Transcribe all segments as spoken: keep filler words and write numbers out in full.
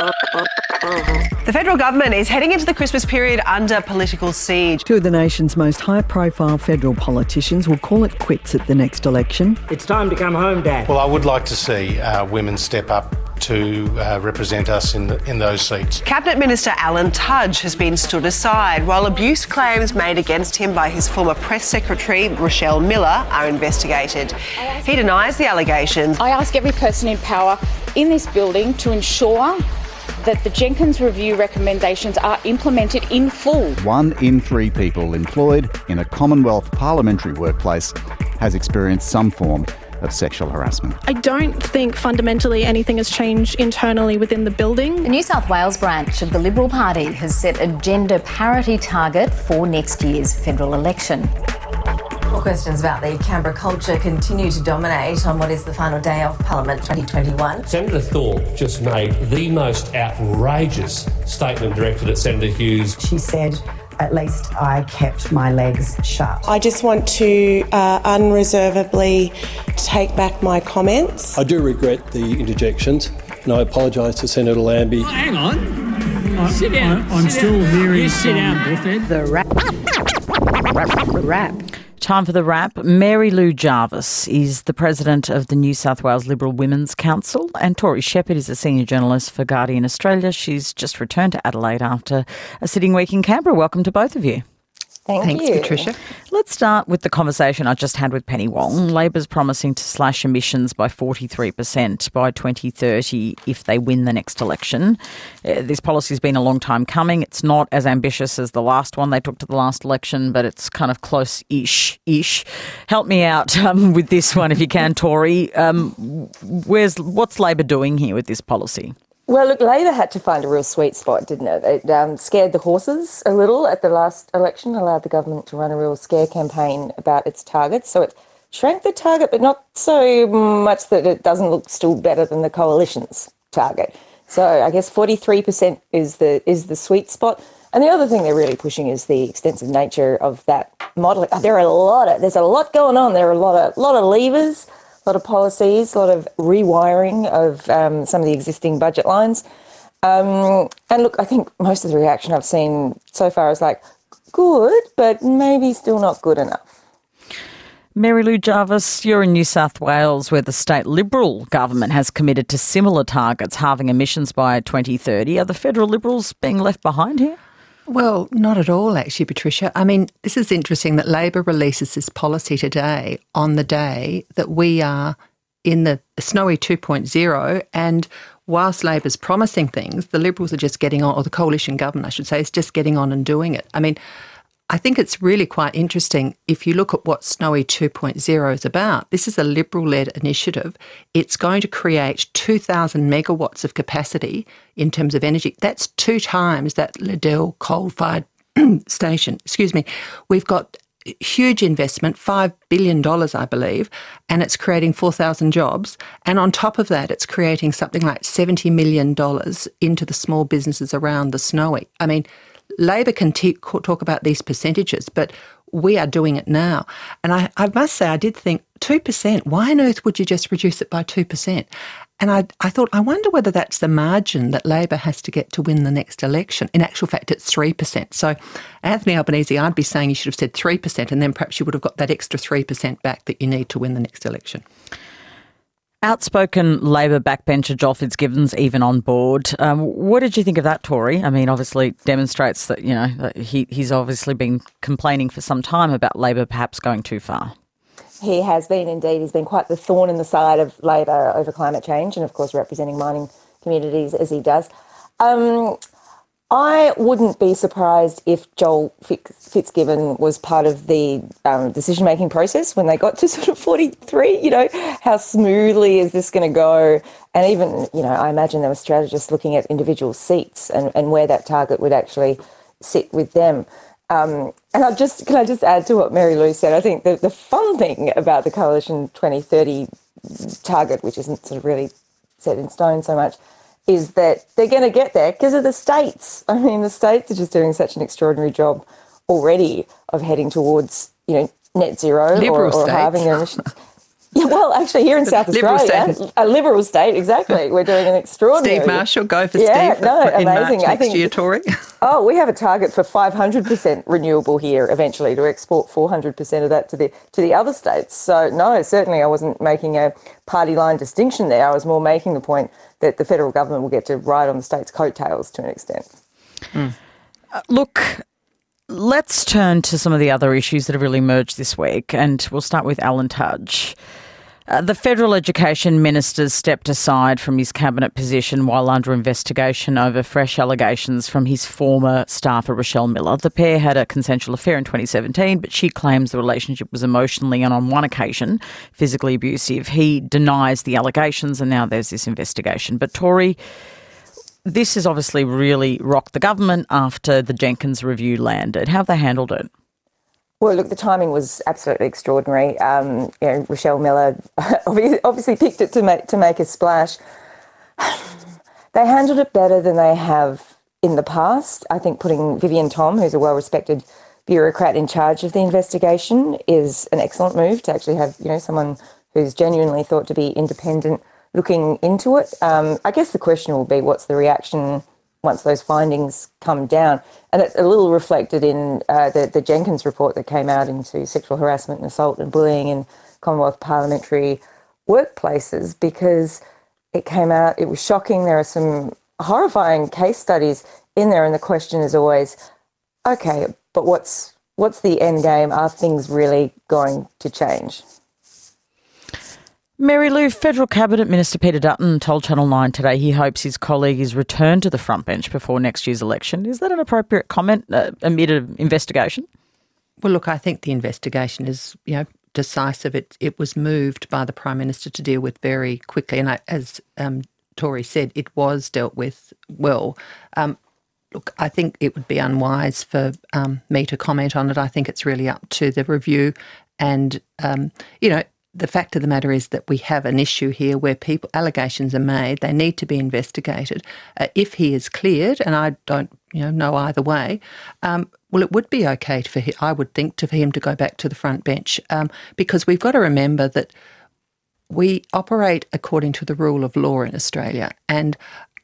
The federal government is heading into the Christmas period under political siege. Two of the nation's most high-profile federal politicians will call it quits at the next election. It's time to come home, Dad. Well, I would like to see uh, women step up to uh, represent us in, the, in those seats. Cabinet Minister Alan Tudge has been stood aside while abuse claims made against him by his former press secretary, Rochelle Miller, are investigated. He denies the allegations. I ask every person in power in this building to ensure that the Jenkins Review recommendations are implemented in full. One in three people employed in a Commonwealth parliamentary workplace has experienced some form of sexual harassment. I don't think fundamentally anything has changed internally within the building. The New South Wales branch of the Liberal Party has set a gender parity target for next year's federal election. More questions about the Canberra culture continue to dominate on what is the final day of Parliament twenty twenty-one. Senator Thorpe just made the most outrageous statement directed at Senator Hughes. She said, at least I kept my legs shut. I just want to uh, unreservedly take back my comments. I do regret the interjections and I apologise to Senator Lambie. Oh, hang on. I'm, sit down. I'm, I'm sit still down. hearing yes, sit down, Buffett. The rap. Rap. Time for the wrap. Mary Lou Jarvis is the president of the New South Wales Liberal Women's Council, and Tori Shepherd is a senior journalist for Guardian Australia. She's just returned to Adelaide after a sitting week in Canberra. Welcome to both of you. Thank Thanks, you. Patricia. Let's start with the conversation I just had with Penny Wong. Labor's promising to slash emissions by forty-three percent by twenty thirty if they win the next election. Uh, this policy's been a long time coming. It's not as ambitious as the last one they took to the last election, but it's kind of close-ish. Ish. Help me out um, with this one if you can, Tori. Um, where's what's Labor doing here with this policy? Well, look, Labor had to find a real sweet spot, didn't it? It um, scared the horses a little at the last election, allowed the government to run a real scare campaign about its targets. So it shrank the target, but not so much that it doesn't look still better than the coalition's target. So I guess forty-three percent is the is the sweet spot. And the other thing they're really pushing is the extensive nature of that model. There are a lot of, there's a lot going on. There are a lot of, lot of levers, a lot of policies, a lot of rewiring of um, some of the existing budget lines. Um, and look, I think most of the reaction I've seen so far is like, good, but maybe still not good enough. Mary Lou Jarvis, you're in New South Wales where the state Liberal government has committed to similar targets, halving emissions by twenty thirty. Are the federal Liberals being left behind here? Well, not at all, actually, Patricia. I mean, this is interesting that Labor releases this policy today on the day that we are in the snowy two point oh, and whilst Labor's promising things, the Liberals are just getting on, or the coalition government, I should say, is just getting on and doing it. I mean, I think it's really quite interesting if you look at what Snowy two point oh is about. This is a Liberal-led initiative. It's going to create two thousand megawatts of capacity in terms of energy. That's two times that Liddell coal-fired station. Excuse me. We've got huge investment, five billion dollars, I believe, and it's creating four thousand jobs. And on top of that, it's creating something like seventy million dollars into the small businesses around the Snowy. I mean, Labor can t- talk about these percentages, but we are doing it now. And I, I must say, I did think two percent, why on earth would you just reduce it by two percent? And I, I thought, I wonder whether that's the margin that Labor has to get to win the next election. In actual fact, it's three percent. So Anthony Albanese, I'd be saying you should have said three percent, and then perhaps you would have got that extra three percent back that you need to win the next election. Outspoken Labor backbencher Joel Fitzgibbon's even on board. Um, what did you think of that, Tori? I mean, obviously demonstrates that, you know, that he, he's obviously been complaining for some time about Labor perhaps going too far. He has been indeed. He's been quite the thorn in the side of Labor over climate change and, of course, representing mining communities as he does. Um, I wouldn't be surprised if Joel Fitzgibbon was part of the um, decision-making process when they got to sort of forty-three, you know, how smoothly is this going to go? And even, you know, I imagine there were strategists looking at individual seats and, and where that target would actually sit with them. Um, and I just can I just add to what Mary Lou said? I think the, the fun thing about the Coalition twenty thirty target, which isn't sort of really set in stone so much, is that they're going to get there because of the states. I mean, the states are just doing such an extraordinary job already of heading towards, you know, net zero or, or halving their emissions. Yeah, well, actually, here in South Liberal Australia, state. a Liberal state, exactly, we're doing an extraordinary... Steve Marshall, go for yeah, Steve no, in amazing. March I next think, year, Tory. Oh, we have a target for five hundred percent renewable here eventually, to export four hundred percent of that to the to the other states. So, no, certainly I wasn't making a party line distinction there. I was more making the point that the federal government will get to ride on the state's coattails to an extent. Mm. Uh, look, let's turn to some of the other issues that have really emerged this week, and we'll start with Alan Tudge. Uh, the Federal Education Minister stepped aside from his cabinet position while under investigation over fresh allegations from his former staffer, Rochelle Miller. The pair had a consensual affair in twenty seventeen, but she claims the relationship was emotionally and on one occasion physically abusive. He denies the allegations, and now there's this investigation. But Tory, this has obviously really rocked the government after the Jenkins review landed. How have they handled it? Well, look, the timing was absolutely extraordinary. Um, you know, Rochelle Miller obviously picked it to make to make a splash. They handled it better than they have in the past. I think putting Vivienne Thom, who's a well-respected bureaucrat, in charge of the investigation is an excellent move. To actually have, you know, someone who's genuinely thought to be independent looking into it. Um, I guess the question will be, what's the reaction once those findings come down? And it's a little reflected in uh, the, the Jenkins report that came out into sexual harassment and assault and bullying in Commonwealth parliamentary workplaces, because it came out, it was shocking. There are some horrifying case studies in there, and the question is always, okay, but what's what's the end game? Are things really going to change? Mary Lou, Federal Cabinet Minister Peter Dutton told Channel nine today he hopes his colleague is returned to the front bench before next year's election. Is that an appropriate comment uh, amid an investigation? Well, look, I think the investigation is, you know, decisive. It it was moved by the Prime Minister to deal with very quickly, and I, as um, Tory said, it was dealt with well. Um, look, I think it would be unwise for um, me to comment on it. I think it's really up to the review, and um, you know. The fact of the matter is that we have an issue here where people allegations are made. They need to be investigated. Uh, if he is cleared, and I don't, you know, know either way, um, well, it would be okay for him, I would think, to, for him to go back to the front bench, um, because we've got to remember that we operate according to the rule of law in Australia. And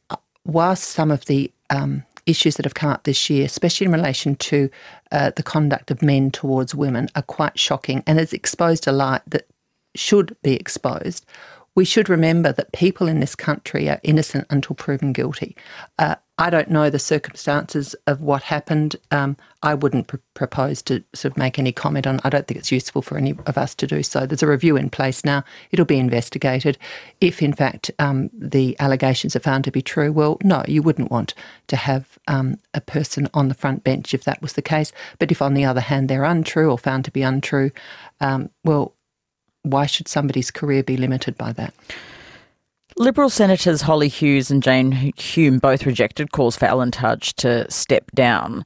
whilst some of the um, issues that have come up this year, especially in relation to uh, the conduct of men towards women, are quite shocking, and has exposed a light that should be exposed, we should remember that people in this country are innocent until proven guilty. Uh, I don't know the circumstances of what happened. Um, I wouldn't pr- propose to sort of make any comment on. I don't think it's useful for any of us to do so. There's a review in place now. It'll be investigated. If, in fact, um, the allegations are found to be true, well, no, you wouldn't want to have um, a person on the front bench if that was the case. But if, on the other hand, they're untrue or found to be untrue, um, well, why should somebody's career be limited by that? Liberal Senators Holly Hughes and Jane Hume both rejected calls for Alan Tudge to step down.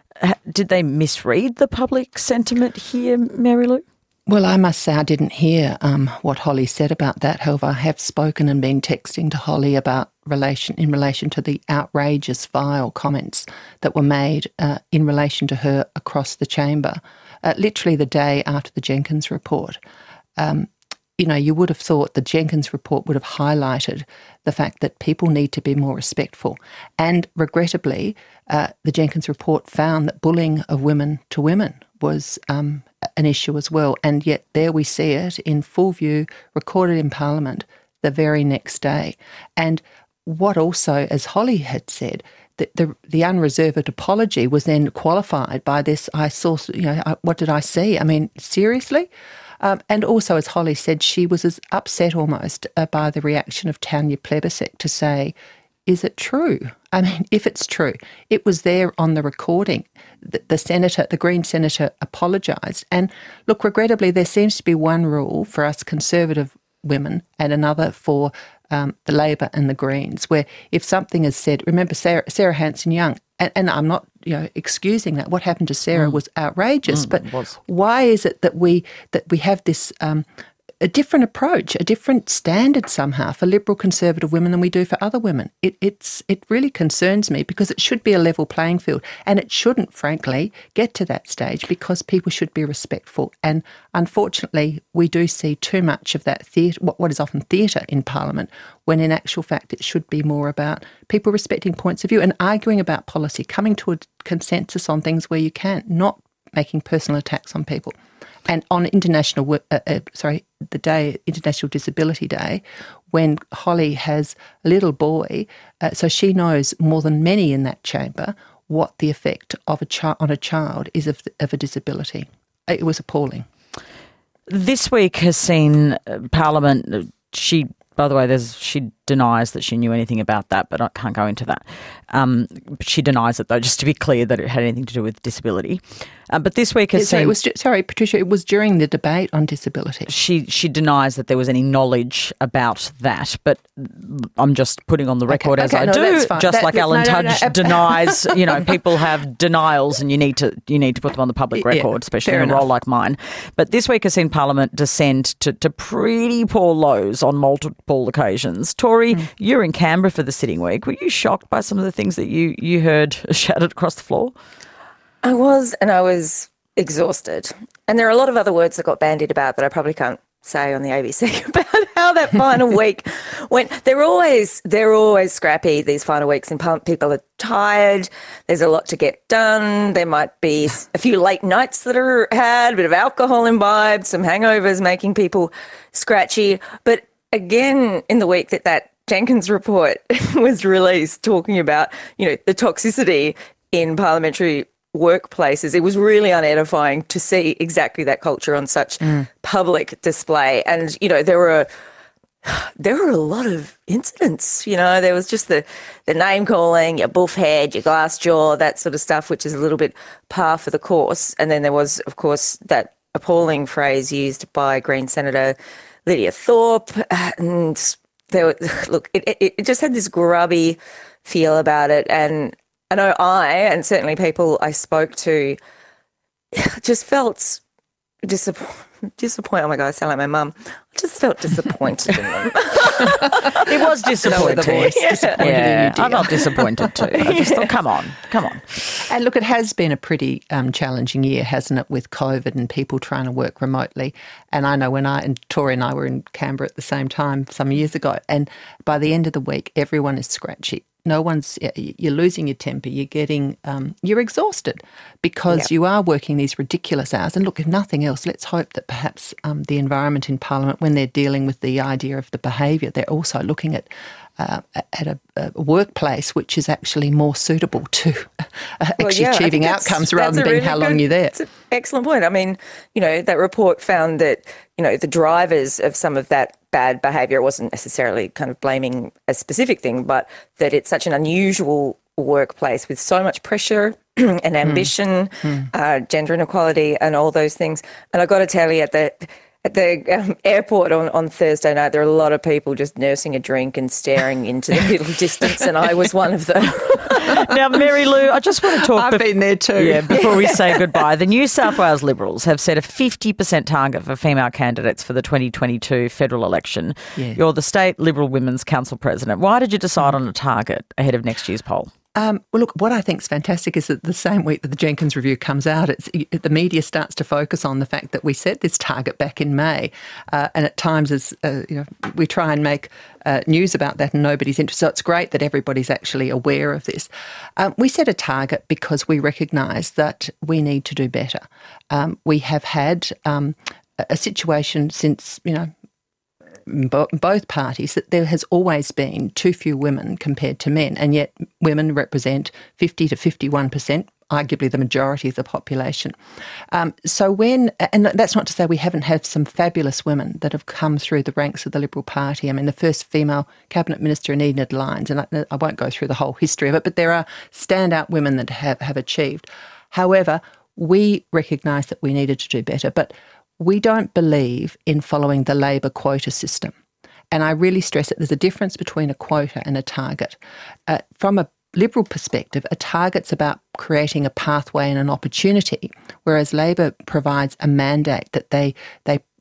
Did they misread the public sentiment here, Mary Lou? Well, I must say I didn't hear um, what Holly said about that. However, I have spoken and been texting to Holly about relation in relation to the outrageous, vile comments that were made uh, in relation to her across the chamber, uh, literally the day after the Jenkins report. Um, you know, you would have thought the Jenkins report would have highlighted the fact that people need to be more respectful. And regrettably, uh, the Jenkins report found that bullying of women to women was um, an issue as well. And yet there we see it in full view, recorded in Parliament the very next day. And what also, as Holly had said, the, the, the unreserved apology was then qualified by this, I saw, you know, I, what did I see? I mean, seriously? Um, and also, as Holly said, she was as upset almost uh, by the reaction of Tanya Plibersek to say, is it true? I mean, if it's true, it was there on the recording. The, the senator, the Green senator, apologised. And look, regrettably, there seems to be one rule for us Conservative women and another for um, the Labor and the Greens, where if something is said, remember Sarah, Sarah Hanson-Young, and, and I'm not, you know, excusing that. What happened to Sarah mm. was outrageous. Mm, but was. Why is it that we that we have this um, a different approach, a different standard somehow for Liberal Conservative women than we do for other women. It, it's, it really concerns me because it should be a level playing field, and it shouldn't, frankly, get to that stage because people should be respectful. And unfortunately, we do see too much of that theatre, what, what is often theatre in Parliament, when in actual fact it should be more about people respecting points of view and arguing about policy, coming to a consensus on things where you can, not making personal attacks on people. And on International, uh, uh, sorry, the day, International Disability Day, when Holly has a little boy, uh, so she knows more than many in that chamber what the effect of a child on a child is of, of a disability. It was appalling. This week has seen uh, Parliament. She, by the way, there's she denies that she knew anything about that, but I can't go into that. Um, she denies it, though, just to be clear that it had anything to do with disability. Uh, but this week has yeah, so seen... It was, sorry, Patricia, it was during the debate on disability. She she denies that there was any knowledge about that, but I'm just putting on the record okay, as okay, I no, do, that's fine. just that, like no, Alan no, Tudge no, no. denies, you know, people have denials and you need to you need to put them on the public record, yeah, especially in a enough. role like mine. But this week has seen Parliament descend to, to pretty poor lows on multiple occasions. Tori, mm. you're in Canberra for the sitting week. Were you shocked by some of the things that you, you heard shouted across the floor? I was, and I was exhausted. And there are a lot of other words that got bandied about that I probably can't say on the A B C about how that final week went. They're always they're always scrappy, these final weeks, and people are tired. There's a lot to get done. There might be a few late nights that are had, a bit of alcohol imbibed, some hangovers making people scratchy. But again, in the week that that Jenkins report was released talking about, you know, the toxicity in parliamentary workplaces, it was really unedifying to see exactly that culture on such mm. public display. And, you know, there were there were a lot of incidents. You know, there was just the, the name calling, your buff head, your glass jaw, that sort of stuff, which is a little bit par for the course. And then there was, of course, that appalling phrase used by Green Senator Lydia Thorpe. And there, look, it, it, it just had this grubby feel about it. And I know I, and certainly people I spoke to, just felt disappointed. Disappointed. Oh my God, I sound like my mum. I just felt disappointed in them. It was disappointing. Voice, yeah, disappointed yeah. in you, I felt disappointed too. I just thought, come on, come on. And look, it has been a pretty um, challenging year, hasn't it, with COVID and people trying to work remotely. And I know when I and Tori and I were in Canberra at the same time some years ago, and by the end of the week, everyone is scratchy. No one's, you're losing your temper, you're getting, um, you're exhausted because yeah. you are working these ridiculous hours. And look, if nothing else, let's hope that perhaps um, the environment in Parliament, when they're dealing with the idea of the behaviour, they're also looking at uh, at a, a workplace which is actually more suitable to uh, actually well, yeah, achieving outcomes rather than being really how long good, you're there. It's an excellent point. I mean, you know, that report found that, you know, the drivers of some of that bad behaviour wasn't necessarily kind of blaming a specific thing, but that it's such an unusual workplace with so much pressure and ambition, mm. uh, gender inequality and all those things. And I've got to tell you, at the At the um, airport on, on Thursday night, there are a lot of people just nursing a drink and staring into the middle distance, and I was one of them. Now, Mary Lou, I just want to talk... I've bef- been there too. Yeah, before we say goodbye. The New South Wales Liberals have set a fifty percent target for female candidates for the twenty twenty-two federal election. Yeah. You're the State Liberal Women's Council President. Why did you decide on a target ahead of next year's poll? Um, well, look, what I think is fantastic is that the same week that the Jenkins review comes out, it's, the media starts to focus on the fact that we set this target back in May, uh, and at times, as uh, you know, we try and make uh, news about that, and nobody's interested. So it's great that everybody's actually aware of this. Um, we set a target because we recognise that we need to do better. Um, we have had um, a situation since, you know, both parties, that there has always been too few women compared to men, and yet women represent fifty to fifty-one percent, arguably the majority of the population. Um, so when, and that's not to say we haven't had some fabulous women that have come through the ranks of the Liberal Party. I mean, the first female cabinet minister in Enid Lyons, and I, I won't go through the whole history of it, but there are standout women that have, have achieved. However, we recognise that we needed to do better, but we don't believe in following the Labor quota system. And I really stress that there's a difference between a quota and a target. Uh, from a Liberal perspective, a target's about creating a pathway and an opportunity, whereas Labor provides a mandate that they they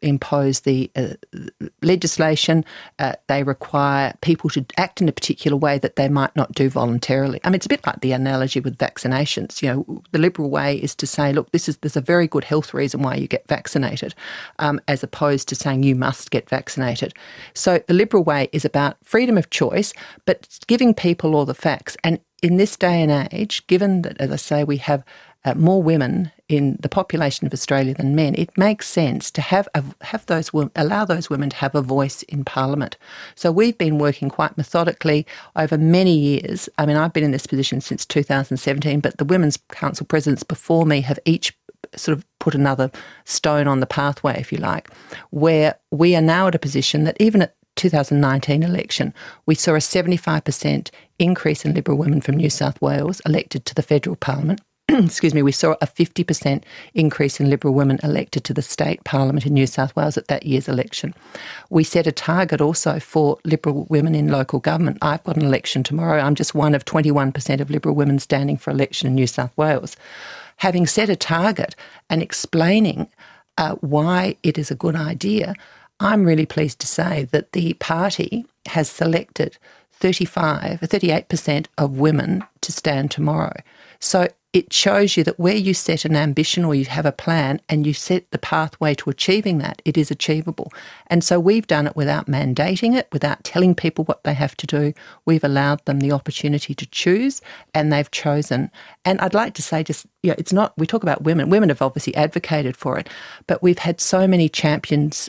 impose the uh, legislation. Uh, they require people to act in a particular way that they might not do voluntarily. I mean, it's a bit like the analogy with vaccinations. You know, the Liberal way is to say, look, this is there's a very good health reason why you get vaccinated, um, as opposed to saying you must get vaccinated. So the Liberal way is about freedom of choice, but giving people all the facts. And in this day and age, given that, as I say, we have uh, more women in the population of Australia than men, it makes sense to have a, have those allow those women to have a voice in Parliament. So we've been working quite methodically over many years. I mean, I've been in this position since two thousand seventeen, but the Women's Council presidents before me have each sort of put another stone on the pathway, if you like, where we are now at a position that even at two thousand nineteen election, we saw a seventy-five percent increase in Liberal women from New South Wales elected to the federal parliament. Excuse me, we saw a fifty percent increase in Liberal women elected to the state parliament in New South Wales at that year's election. We set a target also for Liberal women in local government. I've got an election tomorrow. I'm just one of twenty-one percent of Liberal women standing for election in New South Wales. Having set a target and explaining uh, why it is a good idea, I'm really pleased to say that the party has selected thirty-five, thirty-eight percent of women to stand tomorrow. So it shows you that where you set an ambition or you have a plan and you set the pathway to achieving that, it is achievable. And so we've done it without mandating it, without telling people what they have to do. We've allowed them the opportunity to choose, and they've chosen. And I'd like to say just, you know, it's not, we talk about women. Women have obviously advocated for it, but we've had so many champions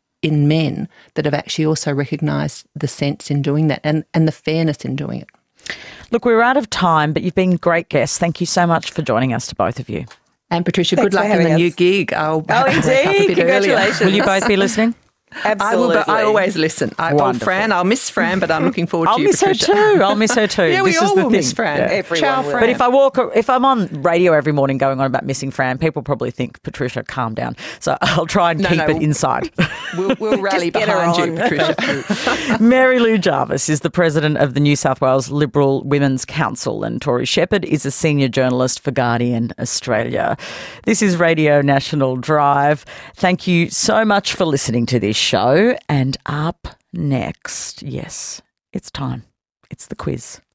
in men that have actually also recognised the sense in doing that and, and the fairness in doing it. Look, we're out of time, but you've been great guests. Thank you so much for joining us, to both of you. And Patricia, Thanks good luck in the us. new gig. I'll Oh, indeed. Congratulations. Will you both be listening? Absolutely. I, will, I always listen. I, oh, Fran, I'll miss Fran, but I'm looking forward to I'll you, miss Patricia. her too. I'll miss her too. Yeah, we this all is the will thing. miss Fran. Yeah. Everyone Ciao, will. Fran. But if I walk, if I'm on radio every morning going on about missing Fran, people probably think, Patricia, calm down. So I'll try and no, keep no, it inside. We'll, we'll rally behind you, Patricia. Mary Lou Jarvis is the president of the New South Wales Liberal Women's Council, and Tori Shepherd is a senior journalist for Guardian Australia. This is Radio National Drive. Thank you so much for listening to this show. And up next, yes, it's time. It's the quiz.